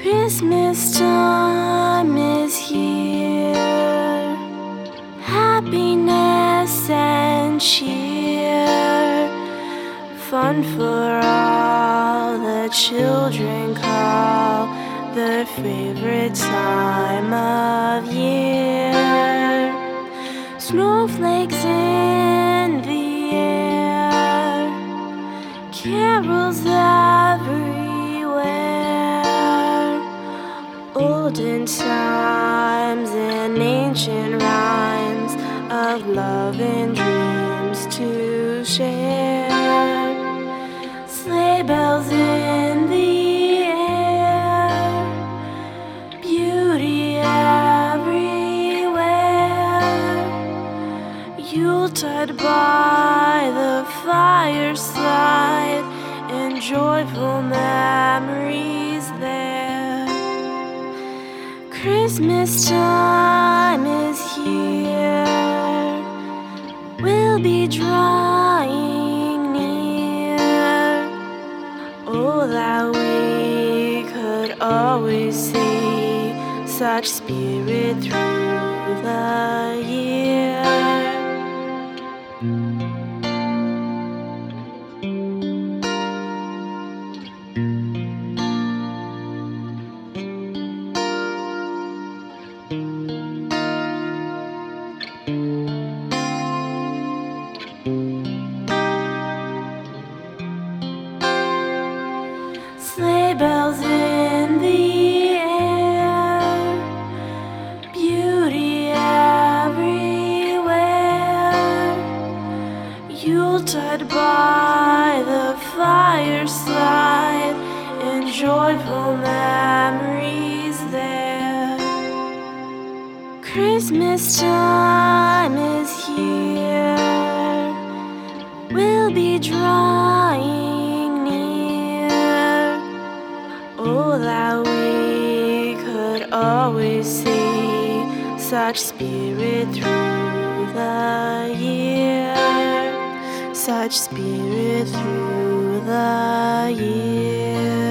Christmas time is here, happiness and cheer, fun for all the children call their favorite time of year. Snowflakes in the air, carols everywhere, olden times and ancient rhymes of love and dreams to share. Sleigh bells in the air, beauty everywhere, Yuletide by the fireside, and joyful memories there. Christmas time is here, we'll be drawing near. Oh, that we could always see such spirit through the year. Sleigh bells in the air, beauty everywhere, Yuletide by the fireside, and joyful memories there. Christmas time is here, we'll be drawing near. Oh, that we could always see such spirit through the year, such spirit through the year.